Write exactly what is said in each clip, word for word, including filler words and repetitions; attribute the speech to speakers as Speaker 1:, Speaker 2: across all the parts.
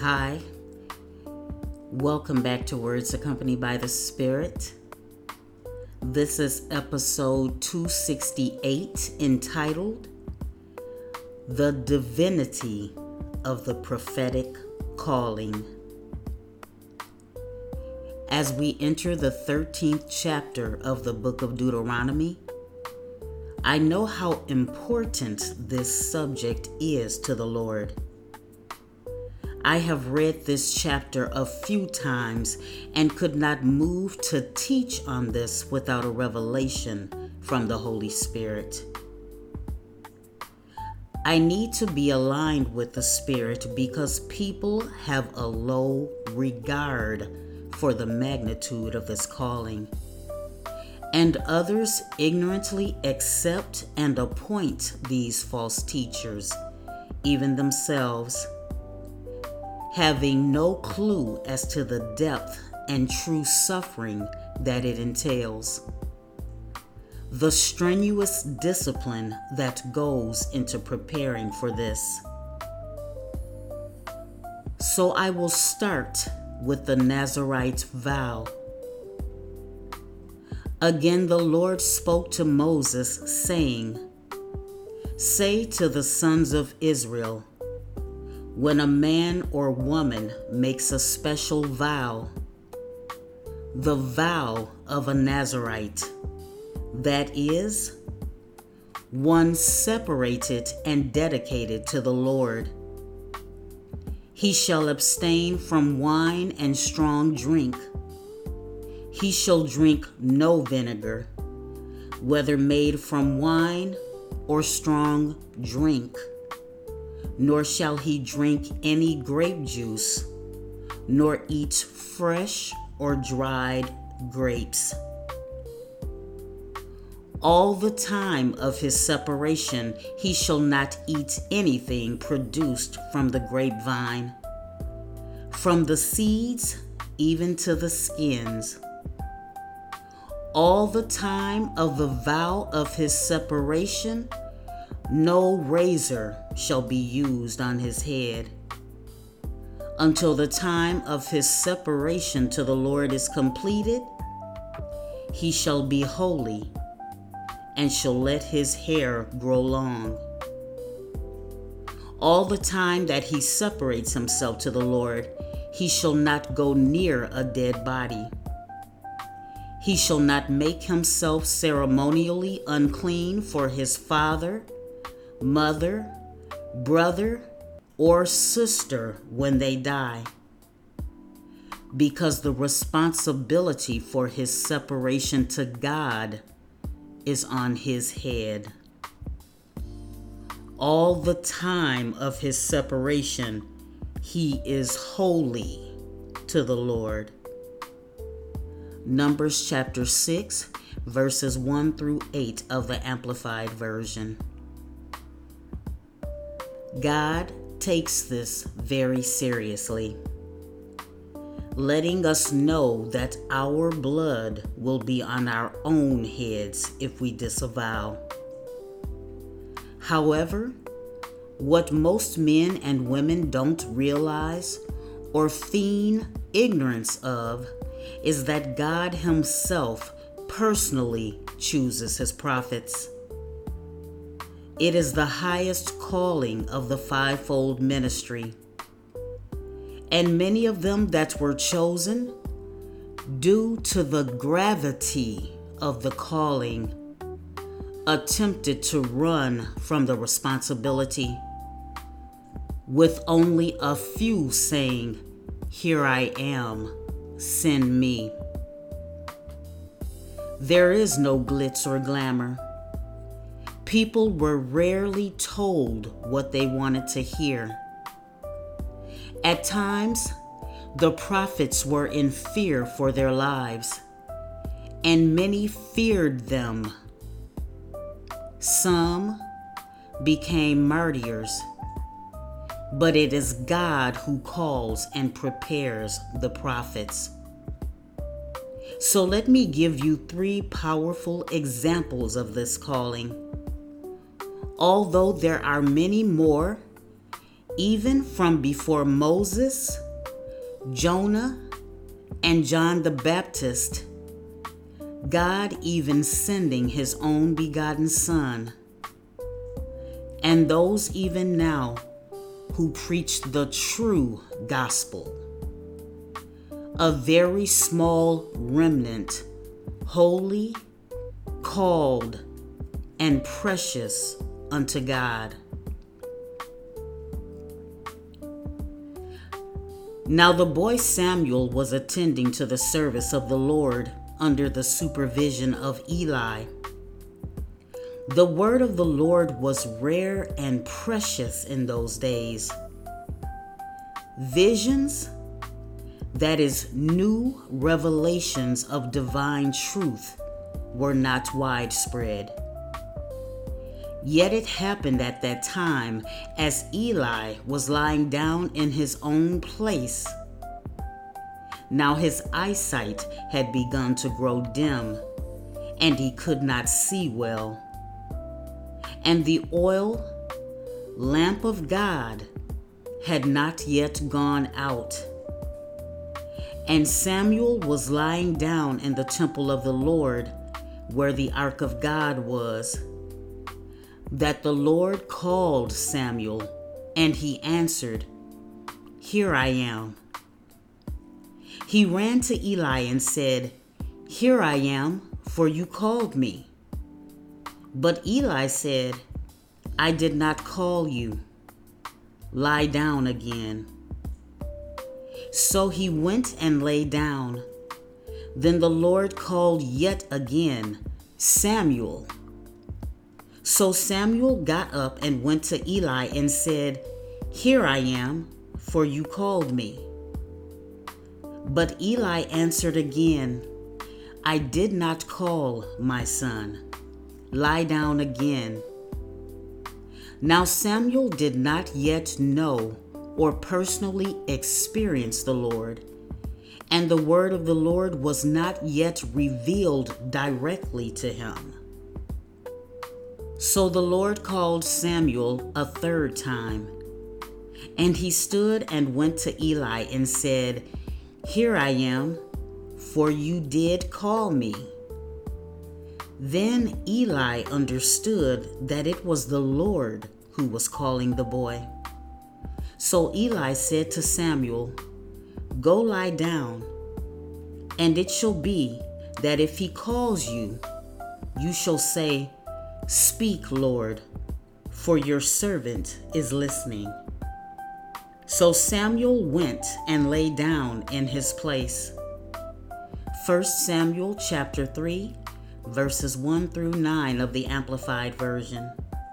Speaker 1: Hi, welcome back to Words Accompanied by the Spirit. This is episode two sixty-eight, entitled The Divinity of the Prophetic Calling. As we enter the thirteenth chapter of the book of Deuteronomy, I know how important this subject is to the Lord. I have read this chapter a few times and could not move to teach on this without a revelation from the Holy Spirit. I need to be aligned with the Spirit because people have a low regard for the magnitude of this calling, and others ignorantly accept and appoint these false teachers, even themselves, having no clue as to the depth and true suffering that it entails, the strenuous discipline that goes into preparing for this. So I will start with the Nazirite vow. Again, the Lord spoke to Moses, saying, "Say to the sons of Israel, when a man or woman makes a special vow, the vow of a Nazirite, that is, one separated and dedicated to the Lord, he shall abstain from wine and strong drink. He shall drink no vinegar, whether made from wine or strong drink. Nor shall he drink any grape juice, nor eat fresh or dried grapes. All the time of his separation he shall not eat anything produced from the grapevine, from the seeds even to the skins. All the time of the vow of his separation no razor shall be used on his head. Until the time of his separation to the Lord is completed, he shall be holy and shall let his hair grow long. All the time that he separates himself to the Lord, he shall not go near a dead body. He shall not make himself ceremonially unclean for his father, mother, brother, or sister when they die, because the responsibility for his separation to God is on his head. All the time of his separation, he is holy to the Lord. Numbers chapter six, verses one through eight of the Amplified Version. God takes this very seriously, letting us know that our blood will be on our own heads if we disavow. However, what most men and women don't realize or feign ignorance of is that God Himself personally chooses His prophets. It is the highest calling of the fivefold ministry. And many of them that were chosen, due to the gravity of the calling, attempted to run from the responsibility, with only a few saying, "Here I am, send me." There is no glitz or glamour. People were rarely told what they wanted to hear. At times, the prophets were in fear for their lives, and many feared them. Some became martyrs, but it is God who calls and prepares the prophets. So let me give you three powerful examples of this calling. Although there are many more, even from before Moses, Jonah, and John the Baptist, God even sending his own begotten Son, and those even now who preach the true gospel, a very small remnant, holy, called, and precious unto God. Now the boy Samuel was attending to the service of the Lord under the supervision of Eli. The word of the Lord was rare and precious in those days. Visions, that is, new revelations of divine truth, were not widespread. Yet it happened at that time, as Eli was lying down in his own place. Now his eyesight had begun to grow dim, and he could not see well. And the oil lamp of God had not yet gone out. And Samuel was lying down in the temple of the Lord, where the ark of God was, that the Lord called Samuel, and he answered, "Here I am." He ran to Eli and said, "Here I am, for you called me." But Eli said, "I did not call you. Lie down again." So he went and lay down. Then the Lord called yet again, "Samuel." So Samuel got up and went to Eli and said, "Here I am, for you called me." But Eli answered again, "I did not call, my son. Lie down again." Now Samuel did not yet know or personally experience the Lord, and the word of the Lord was not yet revealed directly to him. So the Lord called Samuel a third time, and he stood and went to Eli and said, "Here I am, for you did call me." Then Eli understood that it was the Lord who was calling the boy. So Eli said to Samuel, "Go lie down, and it shall be that if he calls you, you shall say, 'Speak, Lord, for your servant is listening.'" So Samuel went and lay down in his place. First Samuel chapter three, verses one through nine of the Amplified Version.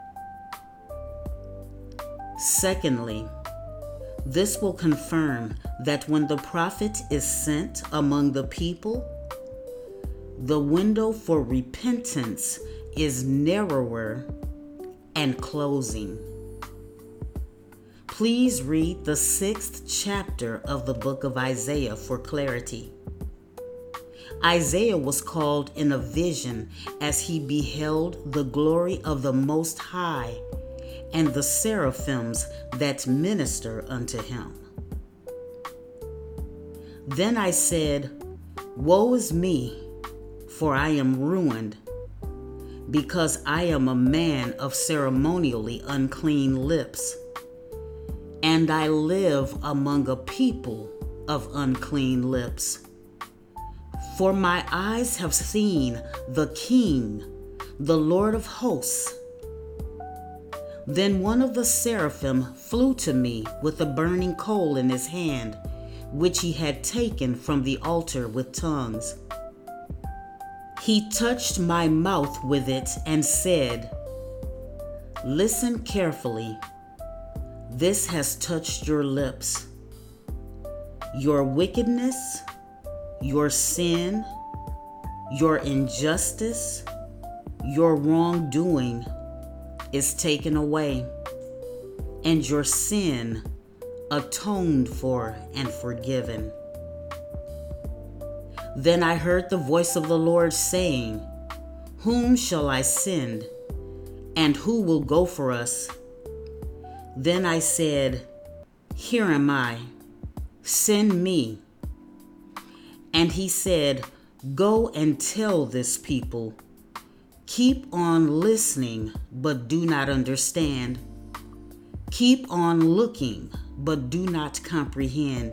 Speaker 1: Secondly, this will confirm that when the prophet is sent among the people, the window for repentance is narrower and closing. Please read the sixth chapter of the book of Isaiah for clarity. Isaiah was called in a vision as he beheld the glory of the Most High and the seraphims that minister unto him. Then I said, "Woe is me, for I am ruined, because I am a man of ceremonially unclean lips, and I live among a people of unclean lips. For my eyes have seen the King, the Lord of hosts." Then one of the seraphim flew to me with a burning coal in his hand, which he had taken from the altar with tongues. He touched my mouth with it and said, "Listen carefully. This has touched your lips. Your wickedness, your sin, your injustice, your wrongdoing is taken away, and your sin atoned for and forgiven." Then I heard the voice of the Lord saying, "Whom shall I send, and who will go for us?" Then I said, Here am I, send me. And he said, Go and tell this people, keep on listening, but do not understand. Keep on looking, but do not comprehend.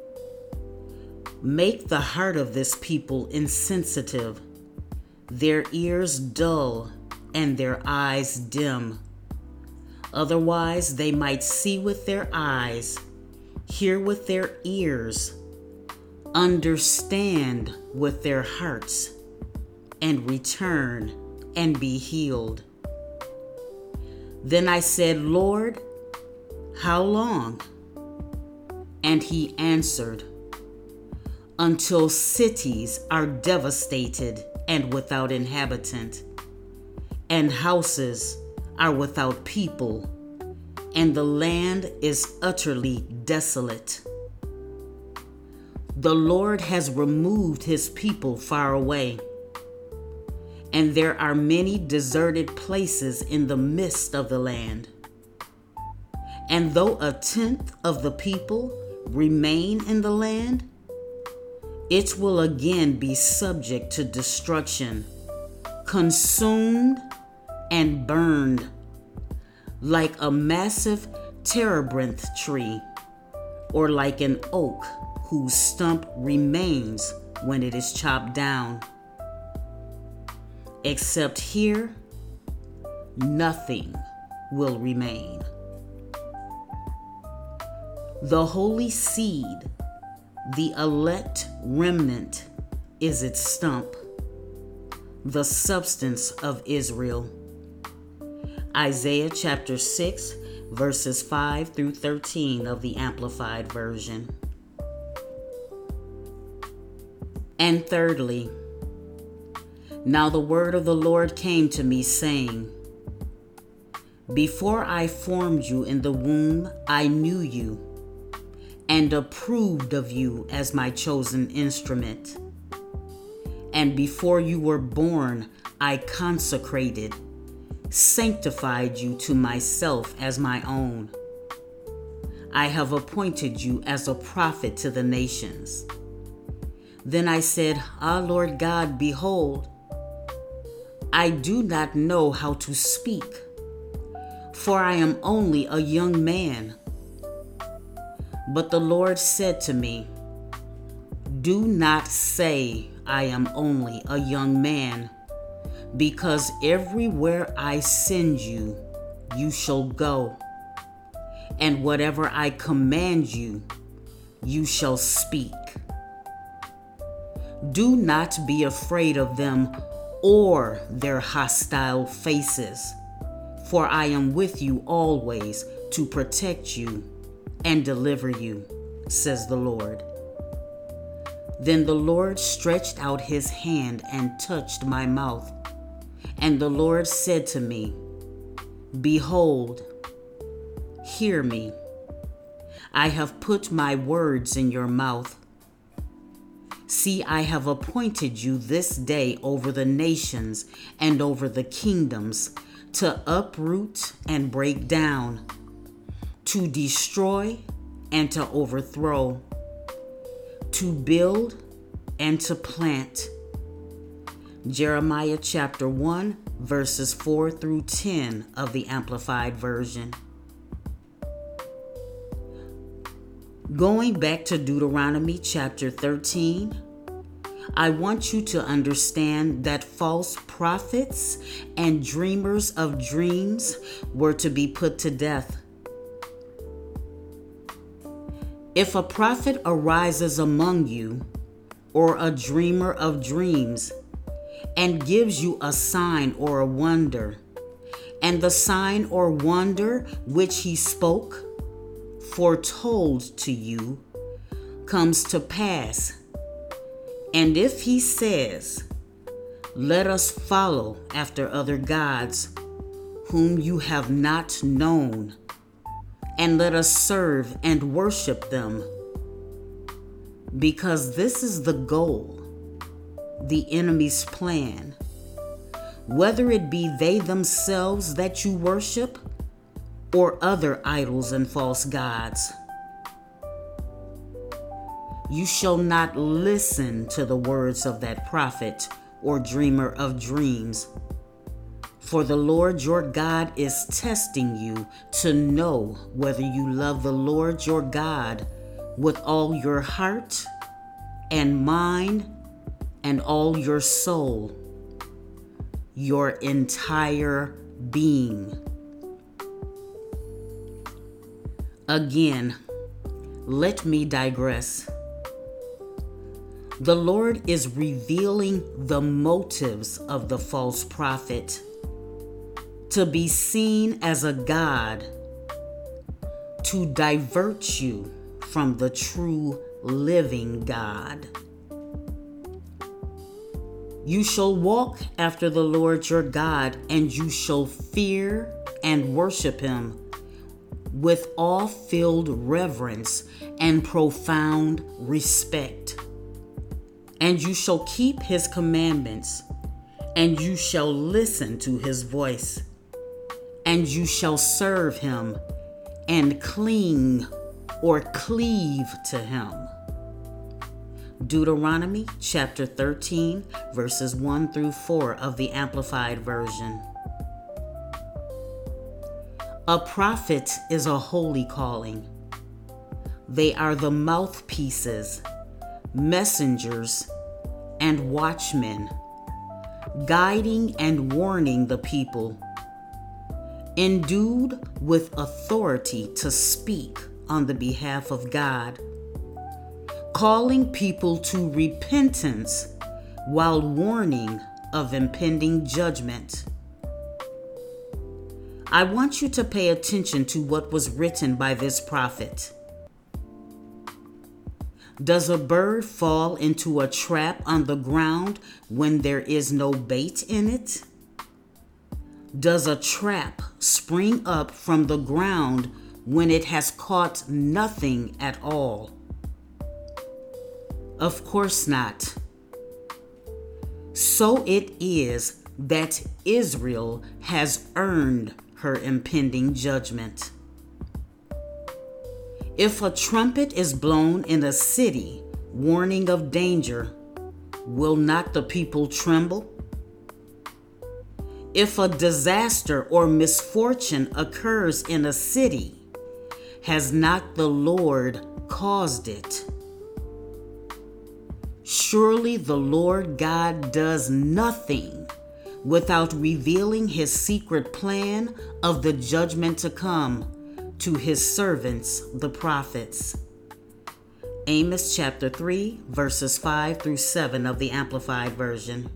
Speaker 1: Make the heart of this people insensitive, their ears dull, and their eyes dim. Otherwise, they might see with their eyes, hear with their ears, understand with their hearts, and return and be healed. Then I said, Lord, how long? And he answered, Until cities are devastated and without inhabitant, and houses are without people, and the land is utterly desolate. The Lord has removed his people far away, and there are many deserted places in the midst of the land. And though a tenth of the people remain in the land, it will again be subject to destruction, consumed and burned, like a massive terebinth tree, or like an oak whose stump remains when it is chopped down. Except here, nothing will remain. The holy seed, the elect remnant, is its stump, the substance of Israel. Isaiah chapter six, verses five through thirteen of the Amplified Version. And thirdly, now the word of the Lord came to me, saying, Before I formed you in the womb, I knew you, and approved of you as my chosen instrument. And before you were born, I consecrated, sanctified you to myself as my own. I have appointed you as a prophet to the nations. Then I said, Ah, Lord God, behold, I do not know how to speak, for I am only a young man. But the Lord said to me, Do not say I am only a young man, because everywhere I send you, you shall go, and whatever I command you, you shall speak. Do not be afraid of them or their hostile faces, for I am with you always to protect you and deliver you, says the Lord. Then the Lord stretched out his hand and touched my mouth. And the Lord said to me, Behold, hear me. I have put my words in your mouth. See, I have appointed you this day over the nations and over the kingdoms, to uproot and break down, to destroy and to overthrow, to build and to plant. Jeremiah chapter one, verses four through ten of the Amplified Version. Going back to Deuteronomy chapter thirteen, I want you to understand that false prophets and dreamers of dreams were to be put to death. If a prophet arises among you, or a dreamer of dreams, and gives you a sign or a wonder, and the sign or wonder which he spoke, foretold to you, comes to pass, and if he says, Let us follow after other gods, whom you have not known, and let us serve and worship them, because this is the goal, the enemy's plan, whether it be they themselves that you worship or other idols and false gods. You shall not listen to the words of that prophet or dreamer of dreams. For the Lord your God is testing you to know whether you love the Lord your God with all your heart and mind and all your soul, your entire being. Again, let me digress. The Lord is revealing the motives of the false prophet to be seen as a god to divert you from the true living God. You shall walk after the Lord your God, and you shall fear and worship him with awe-filled reverence and profound respect. And you shall keep his commandments, and you shall listen to his voice, and you shall serve him and cling or cleave to him. Deuteronomy chapter thirteen, verses one through four of the Amplified Version. A prophet is a holy calling. They are the mouthpieces, messengers, and watchmen, guiding and warning the people, endued with authority to speak on the behalf of God, calling people to repentance while warning of impending judgment. I want you to pay attention to what was written by this prophet. Does a bird fall into a trap on the ground when there is no bait in it? Does a trap spring up from the ground when it has caught nothing at all? Of course not. So it is that Israel has earned her impending judgment. If a trumpet is blown in a city, warning of danger, will not the people tremble? If a disaster or misfortune occurs in a city, has not the Lord caused it? Surely the Lord God does nothing without revealing his secret plan of the judgment to come to his servants, the prophets. Amos chapter three, verses five through seven of the Amplified Version.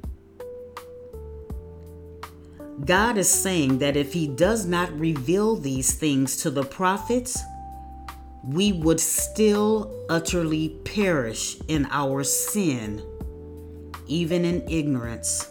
Speaker 1: God is saying that if he does not reveal these things to the prophets, we would still utterly perish in our sin, even in ignorance.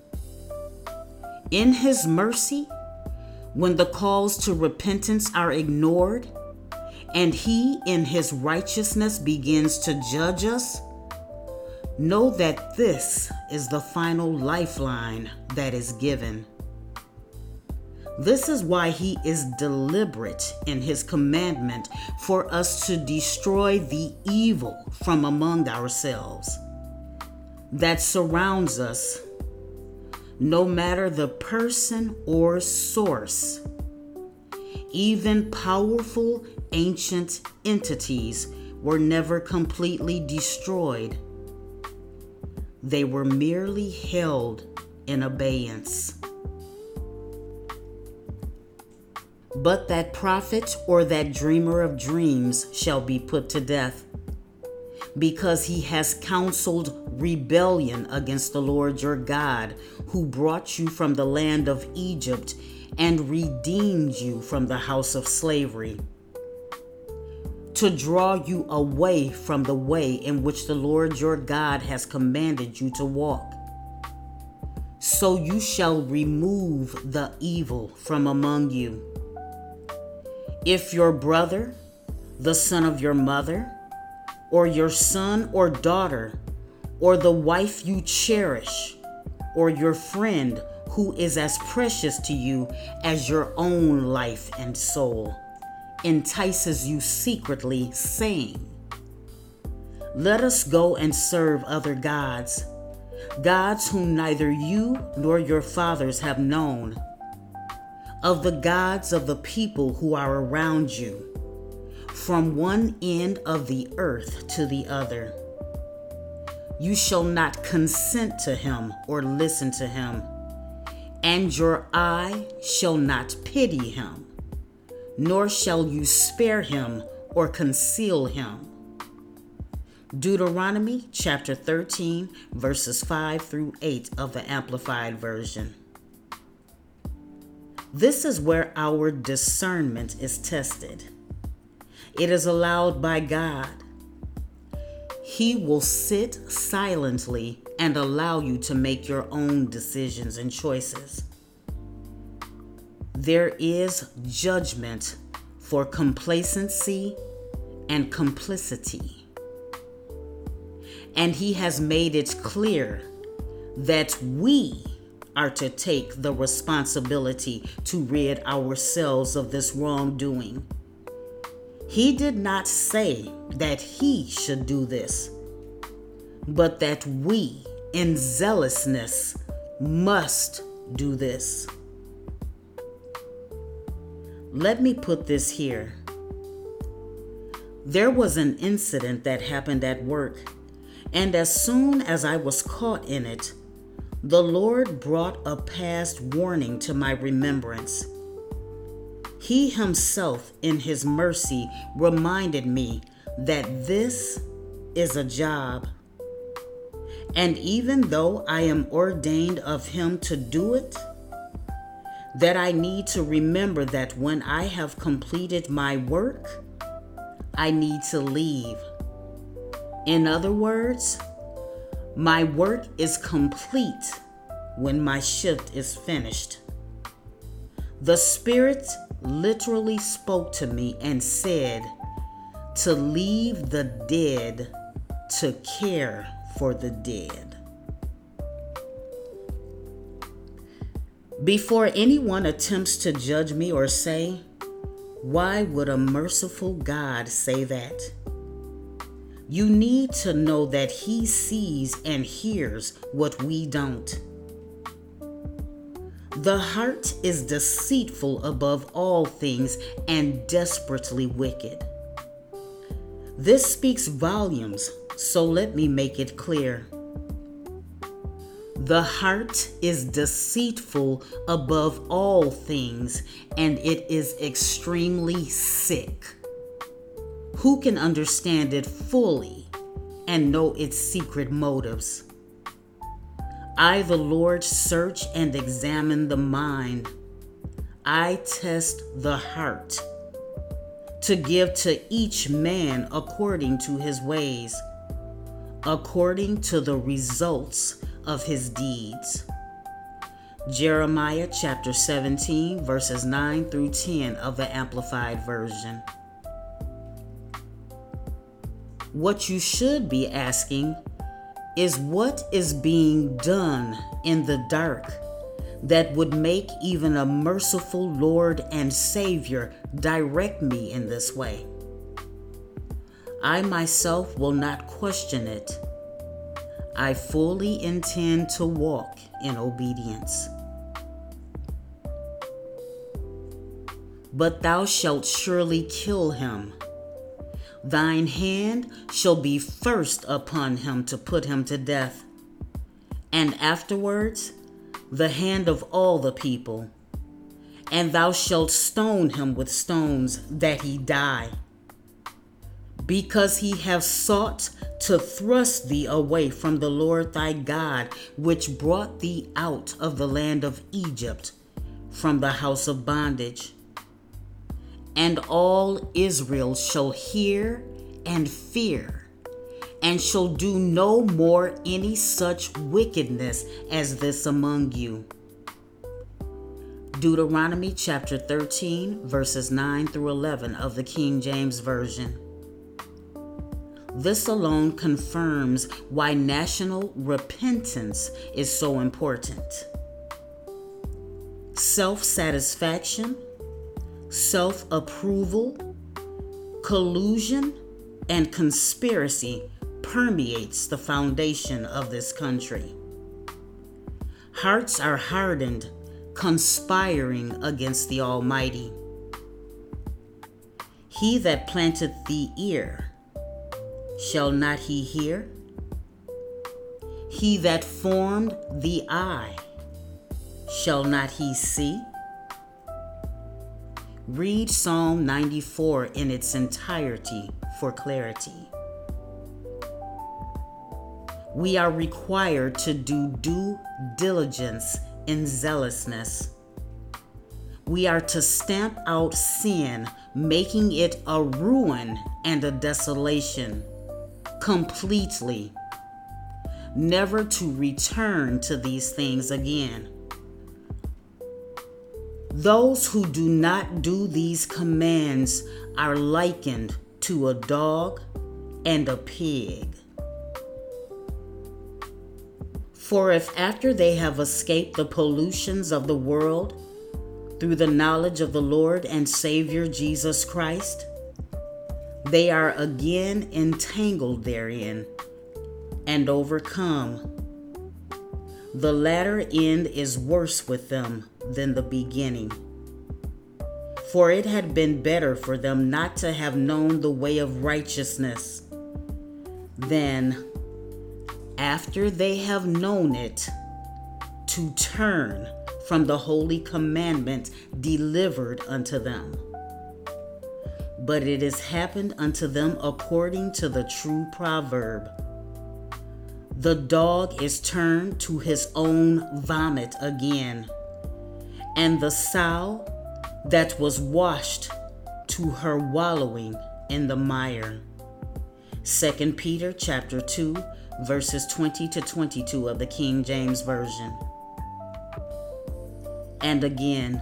Speaker 1: In his mercy, when the calls to repentance are ignored, and he in his righteousness begins to judge us, know that this is the final lifeline that is given. This is why he is deliberate in his commandment for us to destroy the evil from among ourselves that surrounds us, no matter the person or source. Even powerful ancient entities were never completely destroyed. They were merely held in abeyance. But that prophet or that dreamer of dreams shall be put to death, because he has counseled rebellion against the Lord your God, who brought you from the land of Egypt and redeemed you from the house of slavery, to draw you away from the way in which the Lord your God has commanded you to walk. So you shall remove the evil from among you. If your brother, the son of your mother, or your son or daughter, or the wife you cherish, or your friend who is as precious to you as your own life and soul, entices you secretly, saying, Let us go and serve other gods, gods whom neither you nor your fathers have known, of the gods of the people who are around you, from one end of the earth to the other. You shall not consent to him or listen to him, and your eye shall not pity him, nor shall you spare him or conceal him. Deuteronomy chapter thirteen, verses five through eight of the Amplified Version. This is where our discernment is tested. It is allowed by God. He will sit silently and allow you to make your own decisions and choices. There is judgment for complacency and complicity. And he has made it clear that we are to take the responsibility to rid ourselves of this wrongdoing. He did not say that he should do this, but that we, in zealousness, must do this. Let me put this here. There was an incident that happened at work, and as soon as I was caught in it, the Lord brought a past warning to my remembrance. He himself, in his mercy, reminded me that this is a job. And even though I am ordained of him to do it, that I need to remember that when I have completed my work, I need to leave. In other words, my work is complete when my shift is finished. The Spirit literally spoke to me and said to leave the dead to care for the dead. Before anyone attempts to judge me or say, "Why would a merciful God say that?" you need to know that he sees and hears what we don't. The heart is deceitful above all things and desperately wicked. This speaks volumes, so let me make it clear. The heart is deceitful above all things, and it is extremely sick. Who can understand it fully and know its secret motives? I, the Lord, search and examine the mind. I test the heart to give to each man according to his ways, according to the results of his deeds. Jeremiah chapter seventeen, verses nine through ten of the Amplified Version. What you should be asking is what is being done in the dark that would make even a merciful Lord and Savior direct me in this way. I myself will not question it. I fully intend to walk in obedience. But thou shalt surely kill him. Thine hand shall be first upon him to put him to death, and afterwards the hand of all the people. And thou shalt stone him with stones, that he die, because he hath sought to thrust thee away from the Lord thy God, which brought thee out of the land of Egypt, from the house of bondage. And all Israel shall hear and fear, and shall do no more any such wickedness as this among you. Deuteronomy chapter thirteen, verses nine through eleven of the King James Version. This alone confirms why national repentance is so important. Self-satisfaction, self-approval, collusion, and conspiracy permeates the foundation of this country. Hearts are hardened, conspiring against the Almighty. He that planteth the ear, shall not he hear? He that formed the eye, shall not he see? Read Psalm ninety-four in its entirety for clarity. We are required to do due diligence in zealousness. We are to stamp out sin, making it a ruin and a desolation, completely, never to return to these things again. Those who do not do these commands are likened to a dog and a pig. For if after they have escaped the pollutions of the world through the knowledge of the Lord and Savior Jesus Christ, they are again entangled therein and overcome, the latter end is worse with them than the beginning. For it had been better for them not to have known the way of righteousness than, after they have known it, to turn from the holy commandment delivered unto them. But it has happened unto them according to the true proverb: the dog is turned to his own vomit again, and the sow that was washed to her wallowing in the mire. Second Peter chapter two, verses twenty to twenty-two of the King James Version. And again,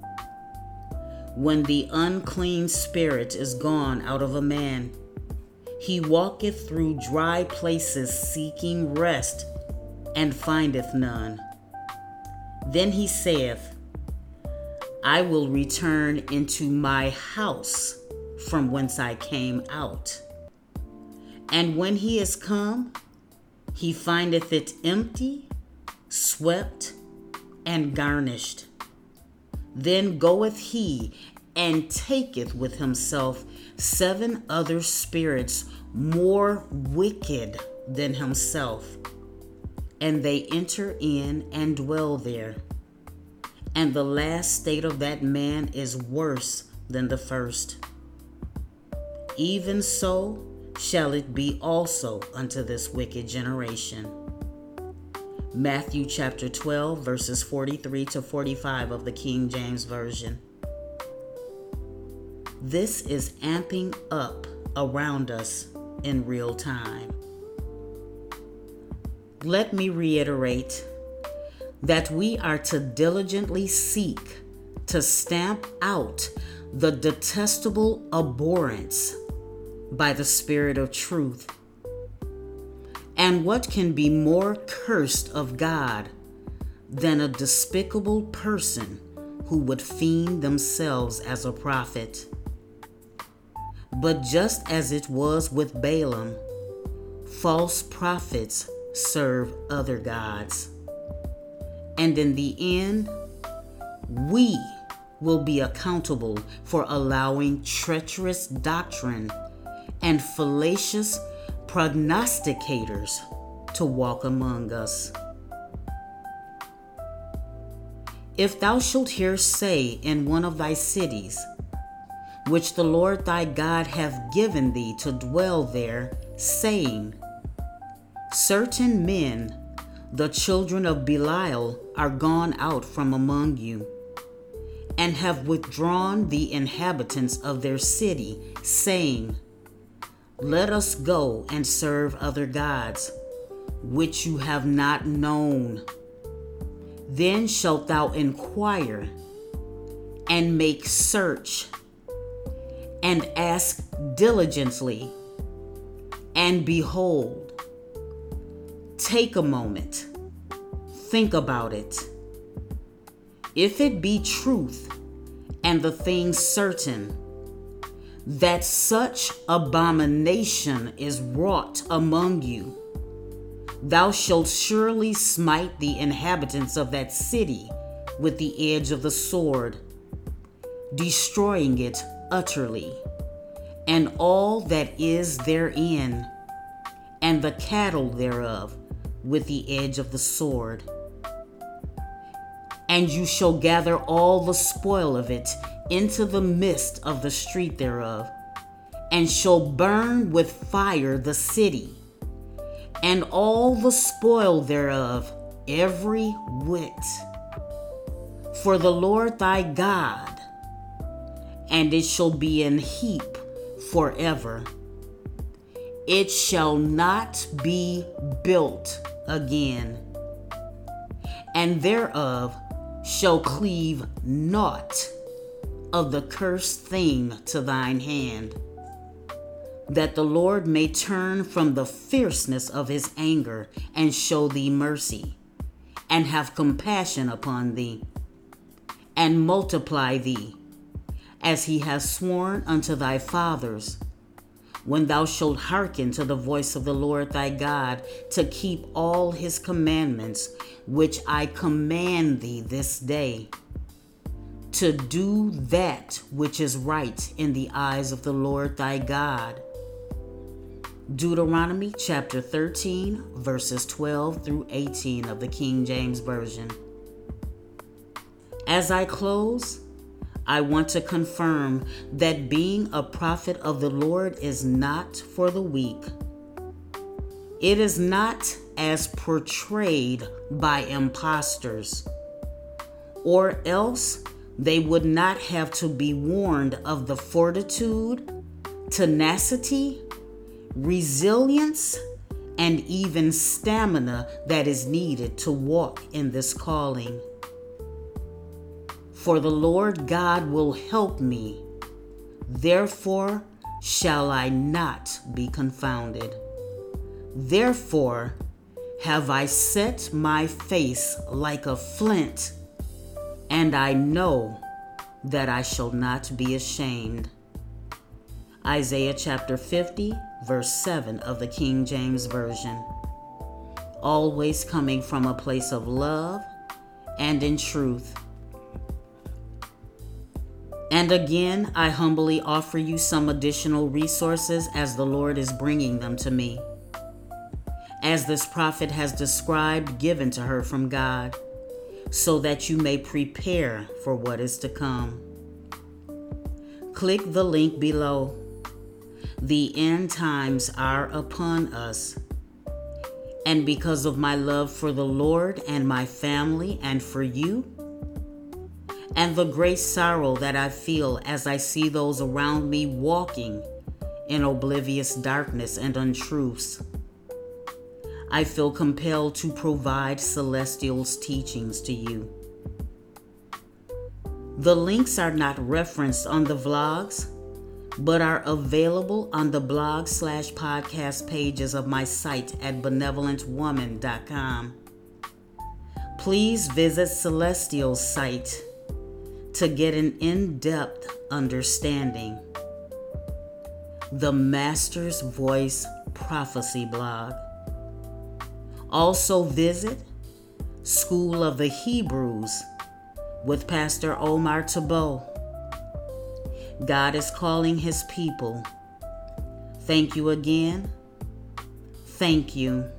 Speaker 1: when the unclean spirit is gone out of a man, he walketh through dry places seeking rest, and findeth none. Then he saith, I will return into my house from whence I came out. And when he is come, he findeth it empty, swept, and garnished. Then goeth he and taketh with himself seven other spirits more wicked than himself, and they enter in and dwell there. And the last state of that man is worse than the first. Even so shall it be also unto this wicked generation. Matthew chapter twelve, verses forty-three to forty-five of the King James Version. This is amping up around us in real time. Let me reiterate that we are to diligently seek to stamp out the detestable abhorrence by the Spirit of truth. And what can be more cursed of God than a despicable person who would feign themselves as a prophet? But just as it was with Balaam, false prophets serve other gods. And in the end, we will be accountable for allowing treacherous doctrine and fallacious prognosticators to walk among us. If thou shalt hear say in one of thy cities, which the Lord thy God hath given thee to dwell there, saying, certain men, the children of Belial, are gone out from among you, and have withdrawn the inhabitants of their city, saying, let us go and serve other gods, which you have not known. Then shalt thou inquire, and make search, and ask diligently, and behold, take a moment, think about it. If it be truth and the thing certain, that such abomination is wrought among you, thou shalt surely smite the inhabitants of that city with the edge of the sword, destroying it utterly, and all that is therein, and the cattle thereof with the edge of the sword. And you shall gather all the spoil of it into the midst of the street thereof, and shall burn with fire the city, and all the spoil thereof, every whit. For the Lord thy God, and it shall be an heap forever. It shall not be built again, and thereof shall cleave naught of the cursed thing to thine hand, that the Lord may turn from the fierceness of his anger and show thee mercy, and have compassion upon thee, and multiply thee, as he hath sworn unto thy fathers, when thou shalt hearken to the voice of the Lord thy God, to keep all his commandments, which I command thee this day, to do that which is right in the eyes of the Lord thy God. Deuteronomy chapter thirteen, verses twelve through eighteen of the King James Version. As I close, I want to confirm that being a prophet of the Lord is not for the weak. It is not as portrayed by impostors, or else they would not have to be warned of the fortitude, tenacity, resilience, and even stamina that is needed to walk in this calling. For the Lord God will help me, therefore shall I not be confounded. Therefore have I set my face like a flint, and I know that I shall not be ashamed. Isaiah chapter fifty, verse seven of the King James Version. Always coming from a place of love and in truth. And again, I humbly offer you some additional resources as the Lord is bringing them to me, as this prophet has described, given to her from God, so that you may prepare for what is to come. Click the link below. The end times are upon us. And because of my love for the Lord and my family and for you, and the great sorrow that I feel as I see those around me walking in oblivious darkness and untruths, I feel compelled to provide Celestial's teachings to you. The links are not referenced on the vlogs, but are available on the blog slash podcast pages of my site at benevolent woman dot com. Please visit Celestial's site to get an in-depth understanding. The Master's Voice Prophecy blog. Also visit School of the Hebrews with Pastor Omar Tabo. God is calling his people. Thank you again. Thank you.